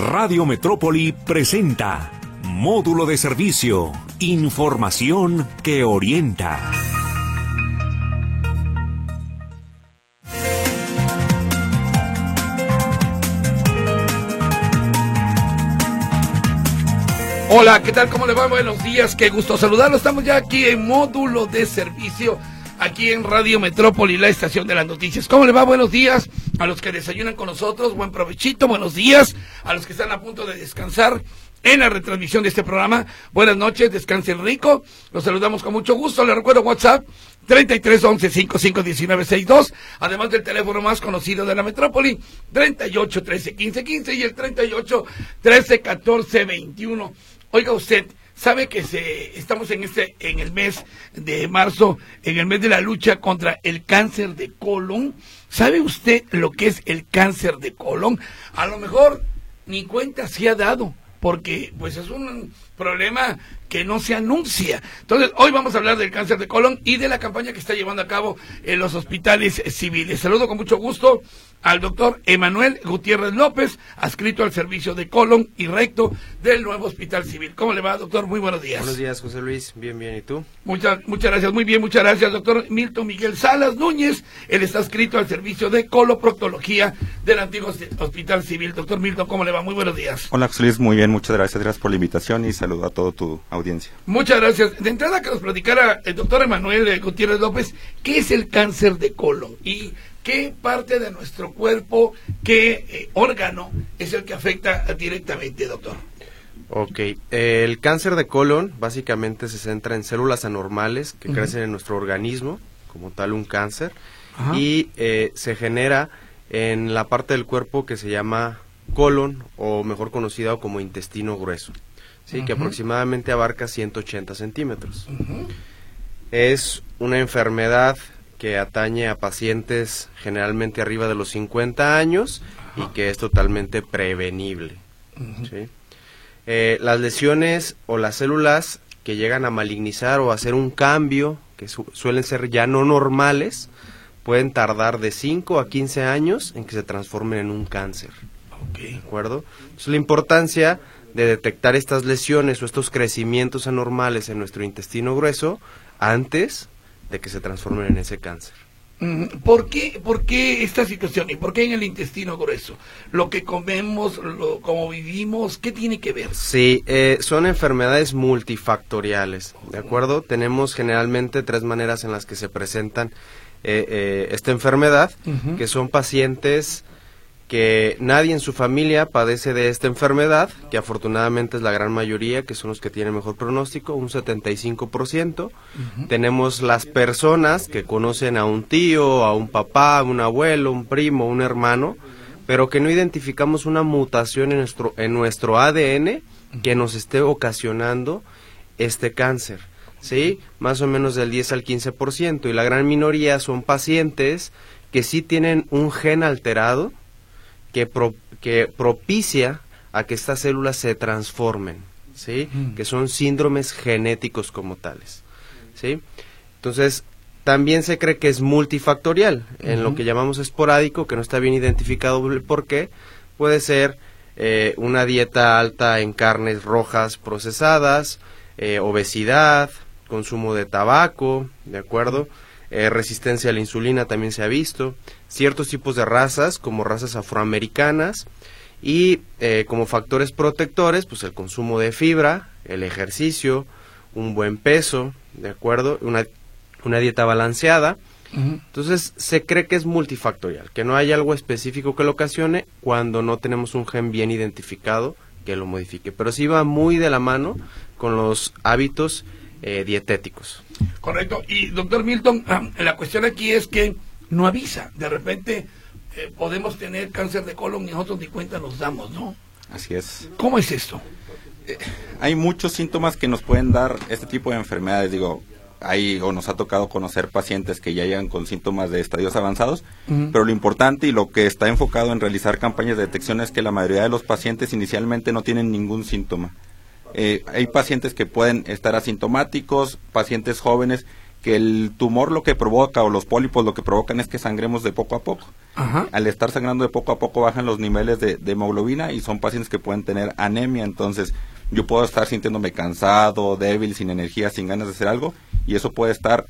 Radio Metrópoli presenta Módulo de Servicio, información que orienta. Hola, ¿qué tal? ¿Cómo le va? Buenos días, qué gusto saludarlo. Estamos ya aquí en Módulo de Servicio, aquí en Radio Metrópoli, la estación de las noticias. ¿Cómo le va? Buenos días a los que desayunan con nosotros, buen provechito, buenos días a los que están a punto de descansar en la retransmisión de este programa. Buenas noches, descansen rico, los saludamos con mucho gusto. Les recuerdo WhatsApp 3311-551962, además del teléfono más conocido de la metrópoli, 3813-1515 y el 3813-1421. Oiga usted, ¿sabe que estamos en el mes de marzo, en el mes de la lucha contra el cáncer de colon? ¿Sabe usted lo que es el cáncer de colon? A lo mejor ni cuenta se ha dado, porque pues es un problema que no se anuncia. Entonces, hoy vamos a hablar del cáncer de colon y de la campaña que está llevando a cabo en los hospitales civiles. Saludo con mucho gusto al doctor Emanuel Gutiérrez López, adscrito al servicio de colon y recto del nuevo hospital civil. ¿Cómo le va, doctor? Muy buenos días. Buenos días, José Luis. Bien, ¿y tú? Muchas gracias, muy bien, muchas gracias, doctor Milton Miguel Salas Núñez. Él está adscrito al servicio de coloproctología del antiguo hospital civil. Doctor Milton, ¿cómo le va? Muy buenos días. Hola, José Luis, muy bien, muchas gracias por la invitación y saludo a toda tu audiencia. Muchas gracias. De entrada, que nos platicara el doctor Emanuel Gutiérrez López, ¿qué es el cáncer de colon? Y ¿qué parte de nuestro cuerpo, qué órgano es el que afecta directamente, doctor? Ok, el cáncer de colon básicamente se centra en células anormales que crecen en nuestro organismo, como tal un cáncer, y se genera en la parte del cuerpo que se llama colon, o mejor conocido como intestino grueso, ¿sí? Que aproximadamente abarca 180 centímetros. Es una enfermedad que atañe a pacientes generalmente arriba de los 50 años y que es totalmente prevenible. ¿Sí? Las lesiones o las células que llegan a malignizar o a hacer un cambio, que suelen ser ya no normales, pueden tardar de 5 a 15 años en que se transformen en un cáncer. ¿De acuerdo? Entonces, la importancia de detectar estas lesiones o estos crecimientos anormales en nuestro intestino grueso antes de que se transformen en ese cáncer. ¿Por qué esta situación? ¿Y por qué en el intestino grueso? Lo que comemos, cómo vivimos, ¿qué tiene que ver? Sí, son enfermedades multifactoriales, ¿de acuerdo? Tenemos generalmente 3 maneras en las que se presentan esta enfermedad, que son pacientes que nadie en su familia padece de esta enfermedad, que afortunadamente es la gran mayoría, que son los que tienen mejor pronóstico, un 75%. Tenemos las personas que conocen a un tío, a un papá, un abuelo, un primo, un hermano, pero que no identificamos una mutación en nuestro ADN que nos esté ocasionando este cáncer, ¿sí? Más o menos del 10 al 15%, y la gran minoría son pacientes que sí tienen un gen alterado, que propicia a que estas células se transformen, ¿sí? Que son síndromes genéticos como tales, ¿sí? Entonces, también se cree que es multifactorial, en lo que llamamos esporádico, que no está bien identificado el por qué. Puede ser una dieta alta en carnes rojas procesadas, obesidad, consumo de tabaco, ¿de acuerdo? Resistencia a la insulina también se ha visto, ciertos tipos de razas, como razas afroamericanas, y como factores protectores, pues el consumo de fibra, el ejercicio, un buen peso, ¿de acuerdo? Una dieta balanceada. Entonces, se cree que es multifactorial, que no hay algo específico que lo ocasione cuando no tenemos un gen bien identificado que lo modifique, pero sí va muy de la mano con los hábitos dietéticos. Correcto. Y doctor Milton, la cuestión aquí es que no avisa. De repente podemos tener cáncer de colon y nosotros ni cuenta nos damos, ¿no? Así es. ¿Cómo es esto? Hay muchos síntomas que nos pueden dar este tipo de enfermedades. Nos ha tocado conocer pacientes que ya llegan con síntomas de estadios avanzados, pero lo importante y lo que está enfocado en realizar campañas de detección es que la mayoría de los pacientes inicialmente no tienen ningún síntoma. Hay pacientes que pueden estar asintomáticos, pacientes jóvenes que el tumor lo que provoca, o los pólipos lo que provocan, es que sangremos de poco a poco. Ajá. Al estar sangrando de poco a poco bajan los niveles de hemoglobina y son pacientes que pueden tener anemia. Entonces yo puedo estar sintiéndome cansado, débil, sin energía, sin ganas de hacer algo, y eso puede estar,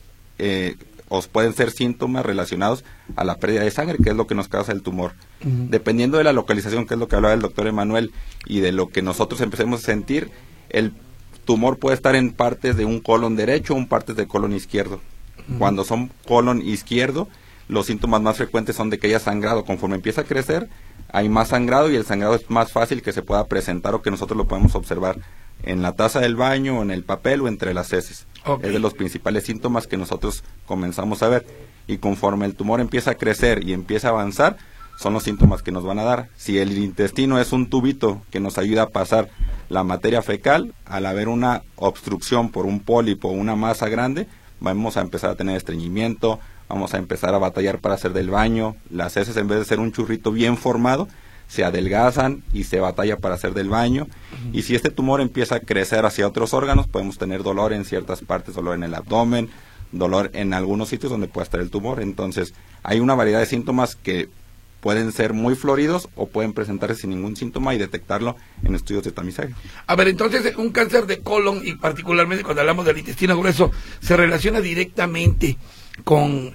os pueden ser síntomas relacionados a la pérdida de sangre, que es lo que nos causa el tumor. Dependiendo de la localización, que es lo que hablaba el doctor Emanuel, y de lo que nosotros empecemos a sentir, el tumor puede estar en partes de un colon derecho o en partes de colon izquierdo. Cuando son colon izquierdo, los síntomas más frecuentes son de que haya sangrado. Conforme empieza a crecer, hay más sangrado, y el sangrado es más fácil que se pueda presentar, o que nosotros lo podemos observar en la taza del baño, o en el papel, o entre las heces. Okay. Es de los principales síntomas que nosotros comenzamos a ver. Y conforme el tumor empieza a crecer y empieza a avanzar, son los síntomas que nos van a dar. Si el intestino es un tubito que nos ayuda a pasar la materia fecal, al haber una obstrucción por un pólipo o una masa grande, vamos a empezar a tener estreñimiento, vamos a empezar a batallar para hacer del baño. Las heces, en vez de ser un churrito bien formado, se adelgazan y se batalla para hacer del baño. Y si este tumor empieza a crecer hacia otros órganos, podemos tener dolor en ciertas partes, dolor en el abdomen, dolor en algunos sitios donde pueda estar el tumor. Entonces hay una variedad de síntomas que pueden ser muy floridos o pueden presentarse sin ningún síntoma y detectarlo en estudios de tamizaje. A ver, entonces un cáncer de colon, y particularmente cuando hablamos del intestino grueso, ¿se relaciona directamente con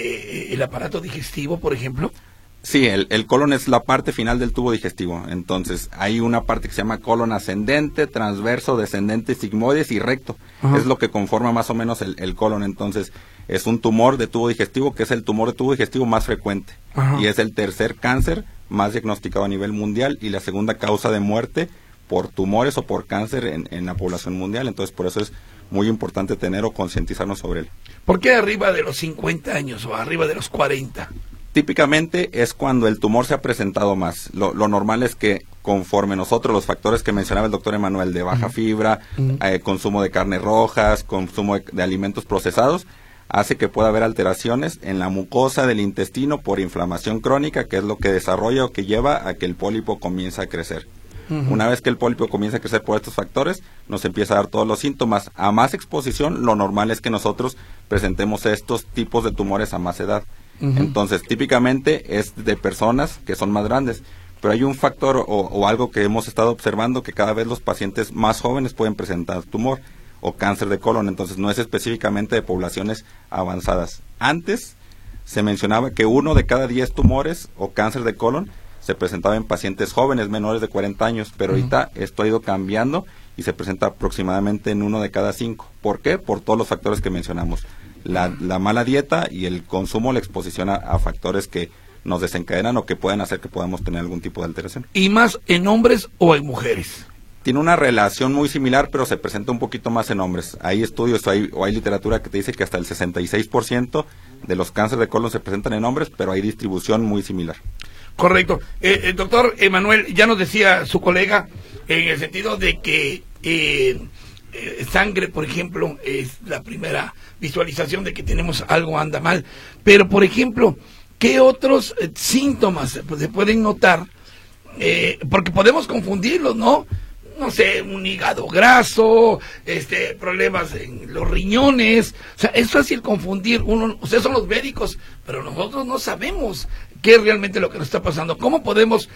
el aparato digestivo, por ejemplo? Sí, el colon es la parte final del tubo digestivo. Entonces hay una parte que se llama colon ascendente, transverso, descendente, sigmoides y recto. Ajá. Es lo que conforma más o menos el colon. Entonces es un tumor de tubo digestivo, que es el tumor de tubo digestivo más frecuente. Ajá. Y es el tercer cáncer más diagnosticado a nivel mundial, y la segunda causa de muerte por tumores o por cáncer en la población mundial. Entonces por eso es muy importante tener o concientizarnos sobre él. ¿Por qué arriba de los 50 años o arriba de los 40? Típicamente es cuando el tumor se ha presentado más. Lo normal es que conforme nosotros, los factores que mencionaba el doctor Emanuel, de baja fibra, consumo de carnes rojas, consumo de alimentos procesados, hace que pueda haber alteraciones en la mucosa del intestino por inflamación crónica, que es lo que desarrolla o que lleva a que el pólipo comience a crecer. Una vez que el pólipo comienza a crecer por estos factores, nos empieza a dar todos los síntomas. A más exposición, lo normal es que nosotros presentemos estos tipos de tumores a más edad. Entonces, típicamente es de personas que son más grandes, pero hay un factor o algo que hemos estado observando, que cada vez los pacientes más jóvenes pueden presentar tumor o cáncer de colon. Entonces no es específicamente de poblaciones avanzadas. Antes se mencionaba que 1 de cada 10 tumores o cáncer de colon se presentaba en pacientes jóvenes, menores de 40 años, pero ahorita esto ha ido cambiando y se presenta aproximadamente en 1 de cada 5. ¿Por qué? Por todos los factores que mencionamos. La mala dieta y el consumo, la exposición a factores que nos desencadenan o que pueden hacer que podamos tener algún tipo de alteración. ¿Y más en hombres o en mujeres? Tiene una relación muy similar, pero se presenta un poquito más en hombres. Hay estudios o hay literatura que te dice que hasta el 66% de los cánceres de colon se presentan en hombres, pero hay distribución muy similar. Correcto. El doctor Emanuel, ya nos decía su colega, en el sentido de que sangre, por ejemplo, es la primera visualización de que tenemos algo anda mal. Pero, por ejemplo, ¿qué otros síntomas se pueden notar? Porque podemos confundirlos, ¿no? No sé, un hígado graso, problemas en los riñones. O sea, es fácil confundir. Ustedes son los médicos, pero nosotros no sabemos qué es realmente lo que nos está pasando. ¿Cómo podemos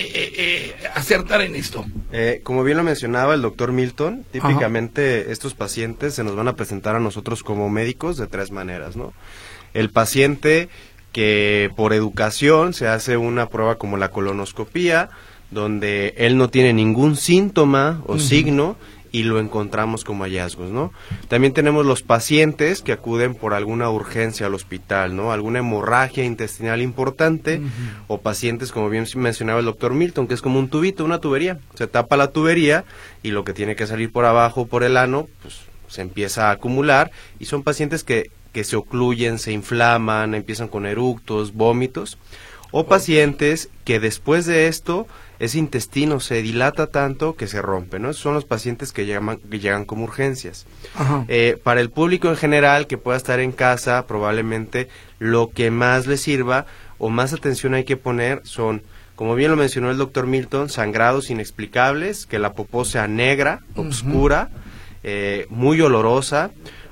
acertar en esto? Como bien lo mencionaba el doctor Milton, típicamente estos pacientes se nos van a presentar a nosotros como médicos de 3 maneras, ¿no? El paciente que por educación se hace una prueba como la colonoscopía, donde él no tiene ningún síntoma o signo y lo encontramos como hallazgos, ¿no? También tenemos los pacientes que acuden por alguna urgencia al hospital, ¿no? Alguna hemorragia intestinal importante, o pacientes, como bien mencionaba el doctor Milton, que es como un tubito, una tubería. Se tapa la tubería y lo que tiene que salir por abajo, por el ano, pues se empieza a acumular, y son pacientes que se ocluyen, se inflaman, empiezan con eructos, vómitos, o pacientes que después de esto ese intestino se dilata tanto que se rompe, ¿no? Esos son los pacientes que llegan como urgencias. Para el público en general que pueda estar en casa, probablemente lo que más le sirva o más atención hay que poner son, como bien lo mencionó el doctor Milton, sangrados inexplicables, que la popó sea negra, oscura, muy olorosa,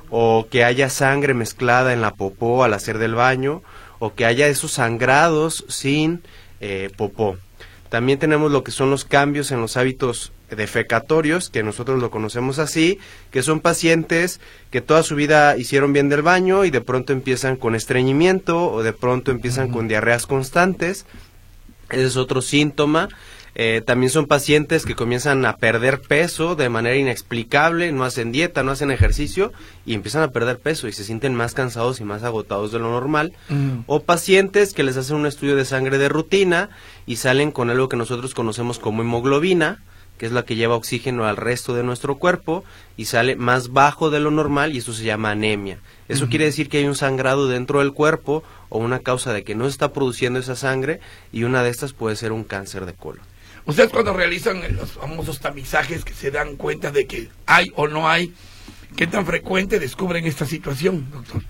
o que haya sangre mezclada en la popó al hacer del baño, o que haya esos sangrados sin popó. También tenemos lo que son los cambios en los hábitos defecatorios, que nosotros lo conocemos así, que son pacientes que toda su vida hicieron bien del baño y de pronto empiezan con estreñimiento o de pronto empiezan con diarreas constantes. Ese es otro síntoma. También son pacientes que comienzan a perder peso de manera inexplicable, no hacen dieta, no hacen ejercicio y empiezan a perder peso y se sienten más cansados y más agotados de lo normal. O pacientes que les hacen un estudio de sangre de rutina y salen con algo que nosotros conocemos como hemoglobina, que es la que lleva oxígeno al resto de nuestro cuerpo y sale más bajo de lo normal y eso se llama anemia. Eso quiere decir que hay un sangrado dentro del cuerpo o una causa de que no se está produciendo esa sangre y una de estas puede ser un cáncer de colon. Ustedes cuando realizan los famosos tamizajes que se dan cuenta de que hay o no hay, ¿qué tan frecuente descubren esta situación, doctor?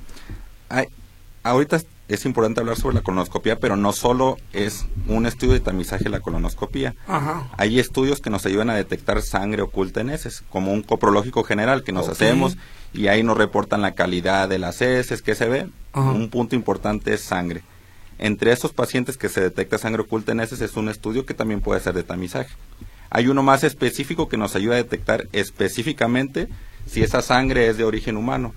Ahorita es importante hablar sobre la colonoscopía, pero no solo es un estudio de tamizaje la colonoscopía. Hay estudios que nos ayudan a detectar sangre oculta en heces, como un coprológico general que nos hacemos y ahí nos reportan la calidad de las heces que se ve. Un punto importante es sangre. Entre esos pacientes que se detecta sangre oculta en heces es un estudio que también puede ser de tamizaje. Hay uno más específico que nos ayuda a detectar específicamente si esa sangre es de origen humano.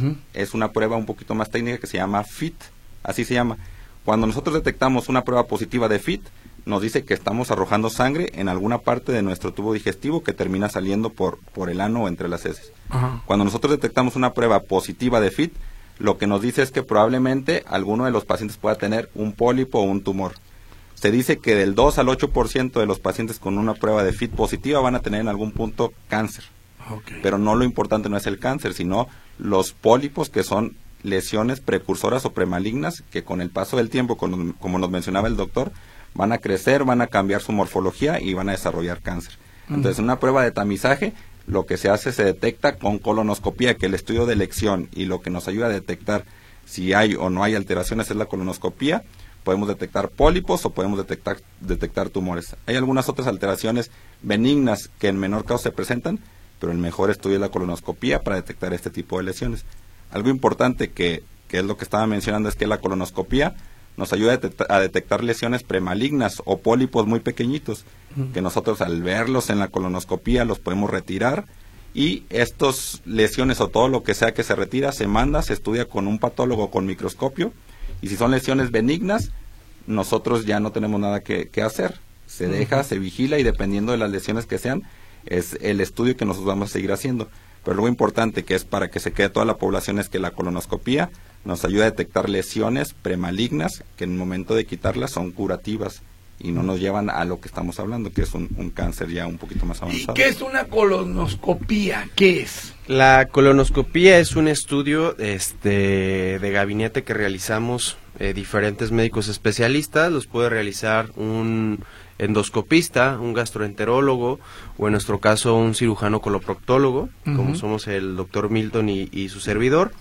Es una prueba un poquito más técnica que se llama FIT, así se llama. Cuando nosotros detectamos una prueba positiva de FIT, nos dice que estamos arrojando sangre en alguna parte de nuestro tubo digestivo que termina saliendo por el ano o entre las heces. Cuando nosotros detectamos una prueba positiva de FIT, lo que nos dice es que probablemente alguno de los pacientes pueda tener un pólipo o un tumor. Se dice que del 2 al 8% de los pacientes con una prueba de FIT positiva van a tener en algún punto cáncer. Pero no, lo importante no es el cáncer, sino los pólipos, que son lesiones precursoras o premalignas que con el paso del tiempo, como nos mencionaba el doctor, van a crecer, van a cambiar su morfología y van a desarrollar cáncer. Entonces, en una prueba de tamizaje, lo que se hace se detecta con colonoscopía, que el estudio de elección y lo que nos ayuda a detectar si hay o no hay alteraciones es la colonoscopía. Podemos detectar pólipos o podemos detectar tumores. Hay algunas otras alteraciones benignas que en menor caso se presentan, pero el mejor estudio es la colonoscopía para detectar este tipo de lesiones. Algo importante que es lo que estaba mencionando es que la colonoscopía nos ayuda a detectar lesiones premalignas o pólipos muy pequeñitos, que nosotros al verlos en la colonoscopía los podemos retirar y estas lesiones o todo lo que sea que se retira se estudia con un patólogo con microscopio y si son lesiones benignas, nosotros ya no tenemos nada que hacer. Se deja, se vigila y dependiendo de las lesiones que sean, es el estudio que nosotros vamos a seguir haciendo. Pero algo importante que es para que se quede toda la población es que la colonoscopía nos ayuda a detectar lesiones premalignas que en el momento de quitarlas son curativas y no nos llevan a lo que estamos hablando, que es un cáncer ya un poquito más avanzado. ¿Y qué es una colonoscopía? ¿Qué es? La colonoscopía es un estudio de gabinete que realizamos diferentes médicos especialistas. Los puede realizar un endoscopista, un gastroenterólogo o en nuestro caso un cirujano coloproctólogo, como somos el doctor Milton y su servidor.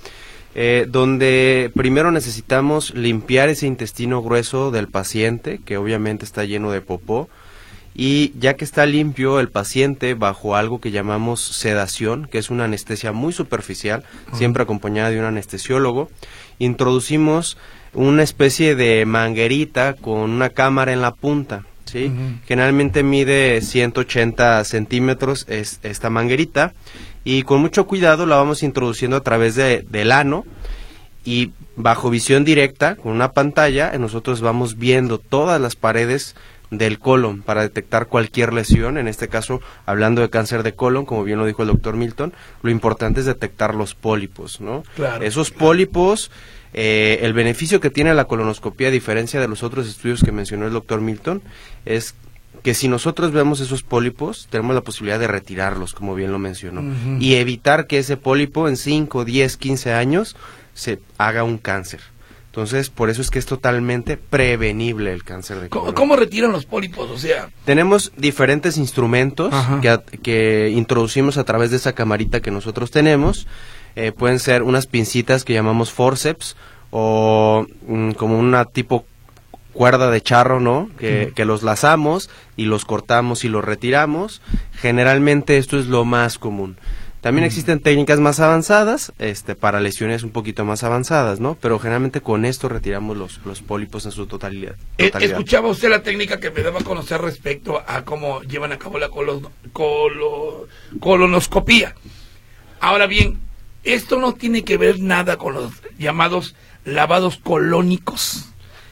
Donde primero necesitamos limpiar ese intestino grueso del paciente, que obviamente está lleno de popó, y ya que está limpio el paciente bajo algo que llamamos sedación, que es una anestesia muy superficial, siempre acompañada de un anestesiólogo, introducimos una especie de manguerita con una cámara en la punta, ¿sí? Generalmente mide 180 centímetros esta manguerita, y con mucho cuidado la vamos introduciendo a través del ano y bajo visión directa con una pantalla nosotros vamos viendo todas las paredes del colon para detectar cualquier lesión. En este caso, hablando de cáncer de colon, como bien lo dijo el doctor Milton, lo importante es detectar los pólipos, ¿no? Esos pólipos, el beneficio que tiene la colonoscopía a diferencia de los otros estudios que mencionó el doctor Milton es que si nosotros vemos esos pólipos, tenemos la posibilidad de retirarlos, como bien lo mencionó, y evitar que ese pólipo en 5, 10, 15 años se haga un cáncer. Entonces, por eso es que es totalmente prevenible el cáncer de colon. ¿Cómo retiran los pólipos? O sea, tenemos diferentes instrumentos que introducimos a través de esa camarita que nosotros tenemos. Pueden ser unas pincitas que llamamos forceps o como una tipo cuerda de charro, ¿no? Que los lazamos y los cortamos y los retiramos. Generalmente esto es lo más común. También existen técnicas más avanzadas, para lesiones un poquito más avanzadas, ¿no? Pero generalmente con esto retiramos los pólipos en su totalidad. Escuchaba usted la técnica que me daba a conocer respecto a cómo llevan a cabo la colonoscopía. Ahora bien, esto no tiene que ver nada con los llamados lavados colónicos.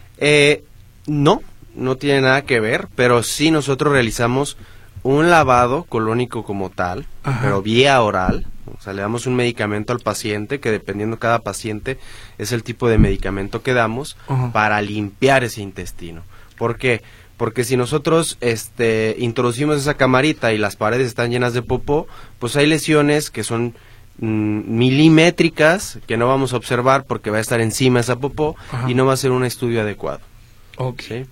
No tiene nada que ver, pero sí nosotros realizamos un lavado colónico como tal, ajá, pero vía oral. O sea, le damos un medicamento al paciente que, dependiendo cada paciente, es el tipo de medicamento que damos, ajá, para limpiar ese intestino. ¿Por qué? Porque si nosotros introducimos esa camarita y las paredes están llenas de popó, pues hay lesiones que son milimétricas que no vamos a observar porque va a estar encima esa popó, ajá, y no va a ser un estudio adecuado. Ok. ¿Sí?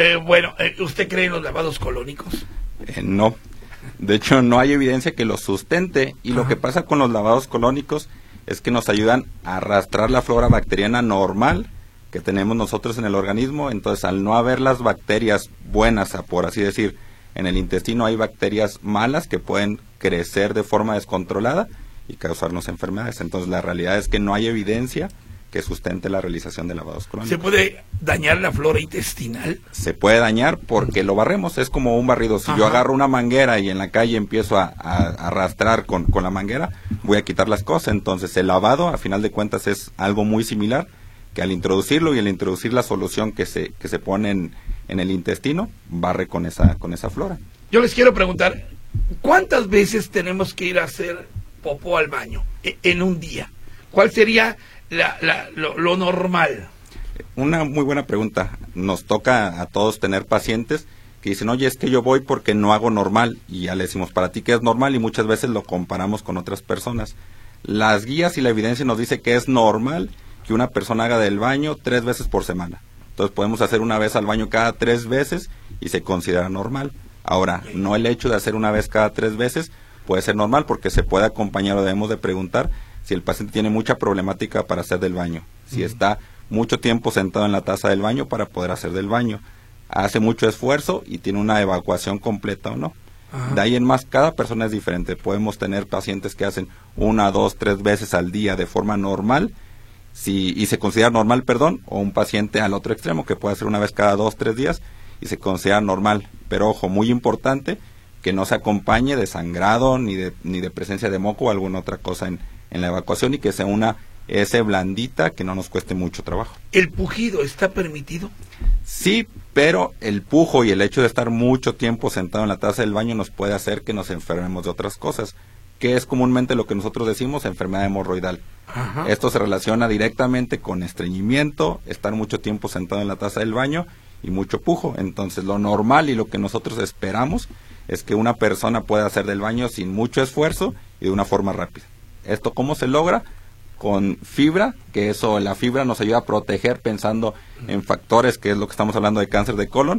¿Usted cree en los lavados colónicos? No. De hecho, no hay evidencia que lo sustente, y, ajá, lo que pasa con los lavados colónicos es que nos ayudan a arrastrar la flora bacteriana normal que tenemos nosotros en el organismo. Entonces, al no haber las bacterias buenas, por así decir, en el intestino, hay bacterias malas que pueden crecer de forma descontrolada y causarnos enfermedades. Entonces, la realidad es que no hay evidencia que sustente la realización de lavados colónicos. ¿Se puede dañar la flora intestinal? Se puede dañar porque lo barremos, es como un barrido. Si, ajá, yo agarro una manguera y en la calle empiezo a arrastrar con la manguera, voy a quitar las cosas. Entonces, el lavado, a final de cuentas, es algo muy similar, que al introducirlo y al introducir la solución que se pone en el intestino, barre con esa flora. Yo les quiero preguntar, ¿cuántas veces tenemos que ir a hacer popó al baño en un día? ¿Cuál sería lo normal? Una muy buena pregunta. Nos toca a todos tener pacientes que dicen, oye, es que yo voy porque no hago normal, y ya le decimos, ¿para ti qué es normal? Y muchas veces lo comparamos con otras personas. Las guías y la evidencia nos dice que es normal que una persona haga del baño 3 veces por semana. Entonces podemos hacer una vez al baño cada 3 veces y se considera normal. Ahora, no el hecho de hacer una vez cada 3 veces puede ser normal, porque se puede acompañar, o debemos de preguntar si el paciente tiene mucha problemática para hacer del baño, si está mucho tiempo sentado en la taza del baño para poder hacer del baño, hace mucho esfuerzo y tiene una evacuación completa o no. Ajá. De ahí en más, cada persona es diferente. Podemos tener pacientes que hacen 1, 2, 3 veces al día de forma normal, y se considera normal, o un paciente al otro extremo que puede hacer una vez cada 2, 3 días y se considera normal. Pero ojo, muy importante, que no se acompañe de sangrado ni de presencia de moco o alguna otra cosa en la evacuación, y que sea una S blandita, que no nos cueste mucho trabajo. ¿El pujido está permitido? Sí, pero el pujo y el hecho de estar mucho tiempo sentado en la taza del baño nos puede hacer que nos enfermemos de otras cosas, que es comúnmente lo que nosotros decimos enfermedad hemorroidal. Ajá. Esto se relaciona directamente con estreñimiento, estar mucho tiempo sentado en la taza del baño y mucho pujo. Entonces, lo normal y lo que nosotros esperamos es que una persona pueda hacer del baño sin mucho esfuerzo y de una forma rápida. ¿Esto cómo se logra? Con fibra, que la fibra nos ayuda a proteger pensando en factores, que es lo que estamos hablando de cáncer de colon,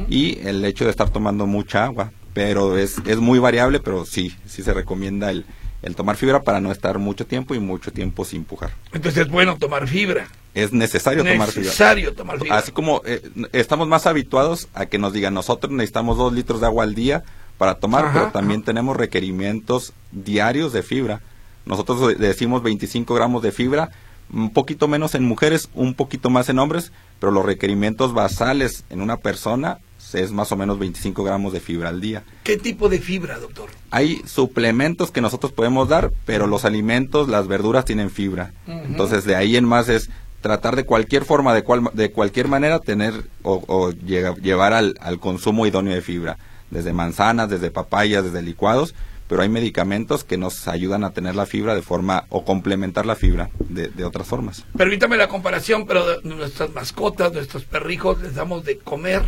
y el hecho de estar tomando mucha agua. Pero es muy variable, pero sí se recomienda el tomar fibra para no estar mucho tiempo y mucho tiempo sin pujar. Entonces es bueno tomar fibra. Es necesario tomar fibra. Así como estamos más habituados a que nos digan, nosotros necesitamos 2 litros de agua al día para tomar, ajá, pero también tenemos requerimientos diarios de fibra. Nosotros decimos 25 gramos de fibra, un poquito menos en mujeres, un poquito más en hombres, pero los requerimientos basales en una persona es más o menos 25 gramos de fibra al día. ¿Qué tipo de fibra, doctor? Hay suplementos que nosotros podemos dar, pero los alimentos, las verduras tienen fibra. Entonces, de ahí en más es tratar de cualquier forma, de cualquier manera, tener o llevar al consumo idóneo de fibra. Desde manzanas, desde papayas, desde licuados, pero hay medicamentos que nos ayudan a tener la fibra de forma, o complementar la fibra de otras formas. Permítame la comparación, pero nuestras mascotas, nuestros perrijos, les damos de comer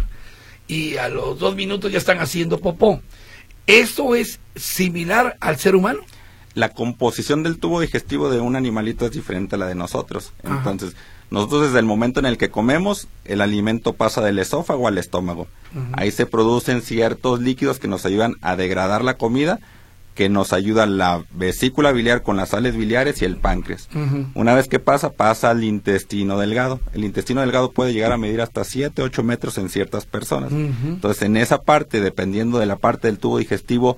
y a los 2 minutos ya están haciendo popó. ¿Eso es similar al ser humano? La composición del tubo digestivo de un animalito es diferente a la de nosotros. Ajá. Entonces, nosotros desde el momento en el que comemos, el alimento pasa del esófago al estómago. Ahí se producen ciertos líquidos que nos ayudan a degradar la comida, que nos ayuda la vesícula biliar con las sales biliares y el páncreas. Una vez que pasa al intestino delgado. El intestino delgado puede llegar a medir hasta 7, 8 metros en ciertas personas. Entonces, en esa parte, dependiendo de la parte del tubo digestivo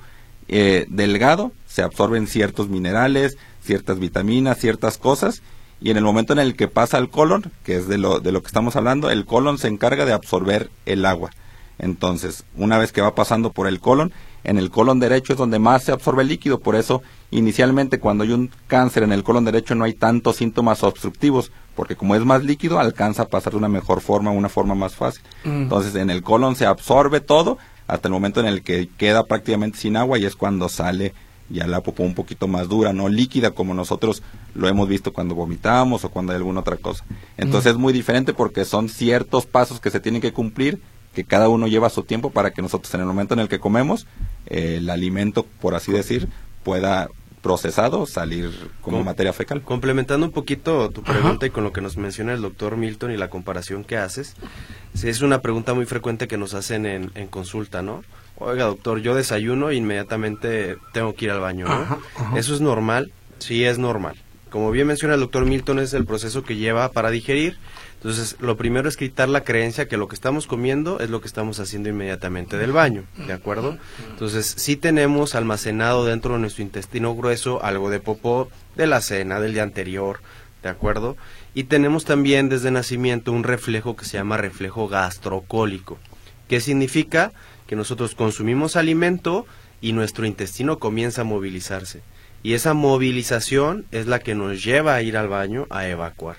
delgado, se absorben ciertos minerales, ciertas vitaminas, ciertas cosas, y en el momento en el que pasa al colon, que es de lo que estamos hablando, el colon se encarga de absorber el agua. Entonces, una vez que va pasando por el colon, en el colon derecho es donde más se absorbe el líquido. Por eso, inicialmente, cuando hay un cáncer en el colon derecho no hay tantos síntomas obstructivos, porque como es más líquido, alcanza a pasar de una mejor forma, una forma más fácil. Entonces, en el colon se absorbe todo hasta el momento en el que queda prácticamente sin agua, y es cuando sale ya la popó un poquito más dura, no líquida como nosotros lo hemos visto cuando vomitamos o cuando hay alguna otra cosa. Entonces es muy diferente porque son ciertos pasos que se tienen que cumplir, que cada uno lleva su tiempo para que nosotros en el momento en el que comemos, el alimento, por así decir, pueda procesado salir como materia fecal. Complementando un poquito tu pregunta y con lo que nos menciona el doctor Milton y la comparación que haces, sí, es una pregunta muy frecuente que nos hacen en consulta, ¿no? Oiga, doctor, yo desayuno e inmediatamente tengo que ir al baño, ¿no? ¿Eso es normal? Sí, es normal. Como bien menciona el doctor Milton, es el proceso que lleva para digerir. Entonces, lo primero es quitar la creencia que lo que estamos comiendo es lo que estamos haciendo inmediatamente del baño, ¿de acuerdo? Entonces, sí tenemos almacenado dentro de nuestro intestino grueso algo de popó de la cena, del día anterior, ¿de acuerdo? Y tenemos también desde nacimiento un reflejo que se llama reflejo gastrocólico. ¿Qué significa? Que nosotros consumimos alimento y nuestro intestino comienza a movilizarse. Y esa movilización es la que nos lleva a ir al baño a evacuar.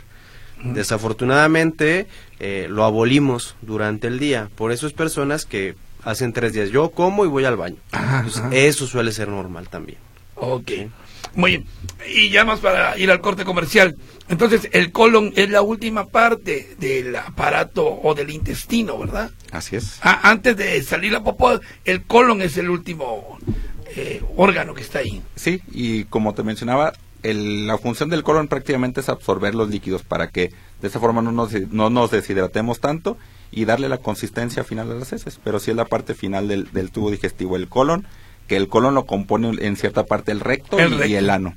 Desafortunadamente lo abolimos durante el día. Por eso es personas que hacen 3 días. Yo como y voy al baño. Entonces, eso suele ser normal también. Ok. Muy bien. Y ya más para ir al corte comercial. Entonces, el colon es la última parte del aparato o del intestino, ¿verdad? Así es. Antes de salir la popó, el colon es el último órgano que está ahí. Sí, y como te mencionaba, la función del colon prácticamente es absorber los líquidos para que de esa forma no nos deshidratemos tanto y darle la consistencia final a las heces. Pero sí es la parte final del tubo digestivo, el colon, que el colon lo compone en cierta parte el recto y el ano.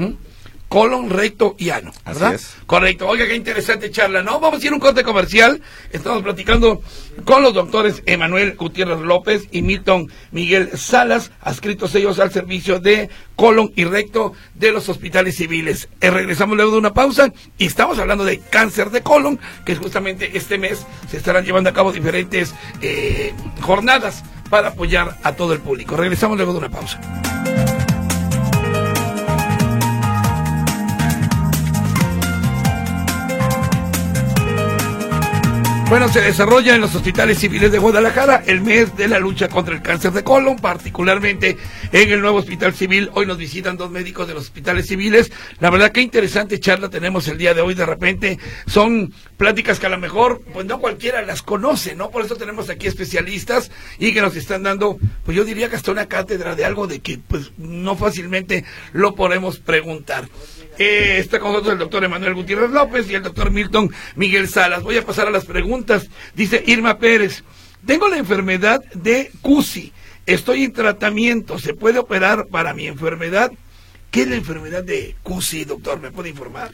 Colon, recto y ano, ¿verdad? Así es. Correcto. Oiga, qué interesante charla, ¿no? Vamos a ir a un corte comercial. Estamos platicando con los doctores Emanuel Gutiérrez López y Milton Miguel Salas, adscritos ellos al servicio de colon y recto de los hospitales civiles. Regresamos luego de una pausa y estamos hablando de cáncer de colon, que justamente este mes se estarán llevando a cabo diferentes jornadas para apoyar a todo el público. Regresamos luego de una pausa. Bueno, se desarrolla en los hospitales civiles de Guadalajara el mes de la lucha contra el cáncer de colon, particularmente en el nuevo hospital civil. Hoy nos visitan 2 médicos de los hospitales civiles. La verdad, qué interesante charla tenemos el día de hoy. De repente son pláticas que a lo mejor pues no cualquiera las conoce, ¿no? Por eso tenemos aquí especialistas y que nos están dando, pues yo diría que hasta una cátedra de algo de que pues no fácilmente lo podemos preguntar. Está con nosotros el doctor Emanuel Gutiérrez López y el doctor Milton Miguel Salas. Voy a pasar a las preguntas. Dice Irma Pérez: tengo la enfermedad de CUSI, estoy en tratamiento, ¿se puede operar para mi enfermedad? ¿Qué es la enfermedad de CUSI, doctor? ¿Me puede informar?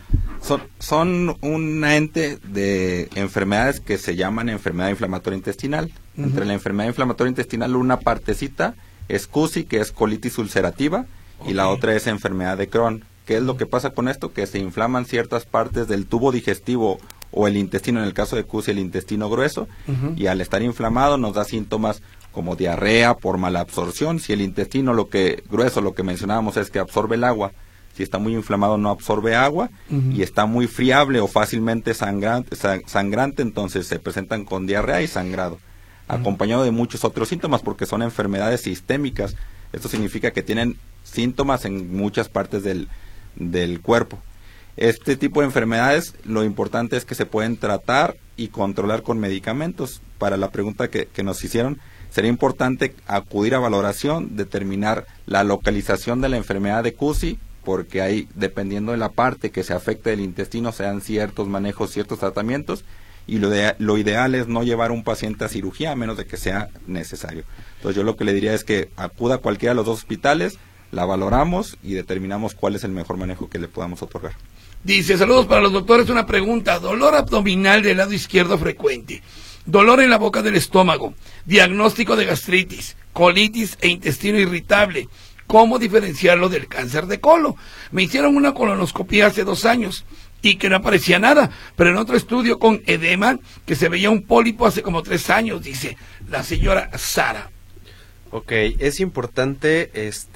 Son un ente de enfermedades que se llaman enfermedad inflamatoria intestinal. Entre la enfermedad inflamatoria intestinal, una partecita es CUSI, que es colitis ulcerativa, y la otra es enfermedad de Crohn. ¿Qué es lo que pasa con esto? Que se inflaman ciertas partes del tubo digestivo o el intestino, en el caso de CUSI el intestino grueso, y al estar inflamado nos da síntomas como diarrea por mala absorción. Si el intestino grueso, lo que mencionábamos, es que absorbe el agua, si está muy inflamado no absorbe agua, y está muy friable o fácilmente sangrante, entonces se presentan con diarrea y sangrado, acompañado de muchos otros síntomas, porque son enfermedades sistémicas. Esto significa que tienen síntomas en muchas partes del cuerpo. Este tipo de enfermedades, lo importante es que se pueden tratar y controlar con medicamentos. Para la pregunta que nos hicieron, sería importante acudir a valoración, determinar la localización de la enfermedad de CUSI, porque ahí, dependiendo de la parte que se afecte del intestino, sean ciertos manejos, ciertos tratamientos, y lo ideal es no llevar a un paciente a cirugía a menos de que sea necesario. Entonces yo lo que le diría es que acuda a cualquiera de los 2 hospitales, la valoramos y determinamos cuál es el mejor manejo que le podamos otorgar. Dice: saludos para los doctores, una pregunta: dolor abdominal del lado izquierdo frecuente. dolor en la boca del estómago, diagnóstico de gastritis, colitis e intestino irritable. ¿Cómo diferenciarlo del cáncer de colon? Me hicieron una colonoscopia hace 2 años y que no aparecía nada, pero en otro estudio con edema que se veía un pólipo hace como 3 años, dice la señora Sara. Ok, es importante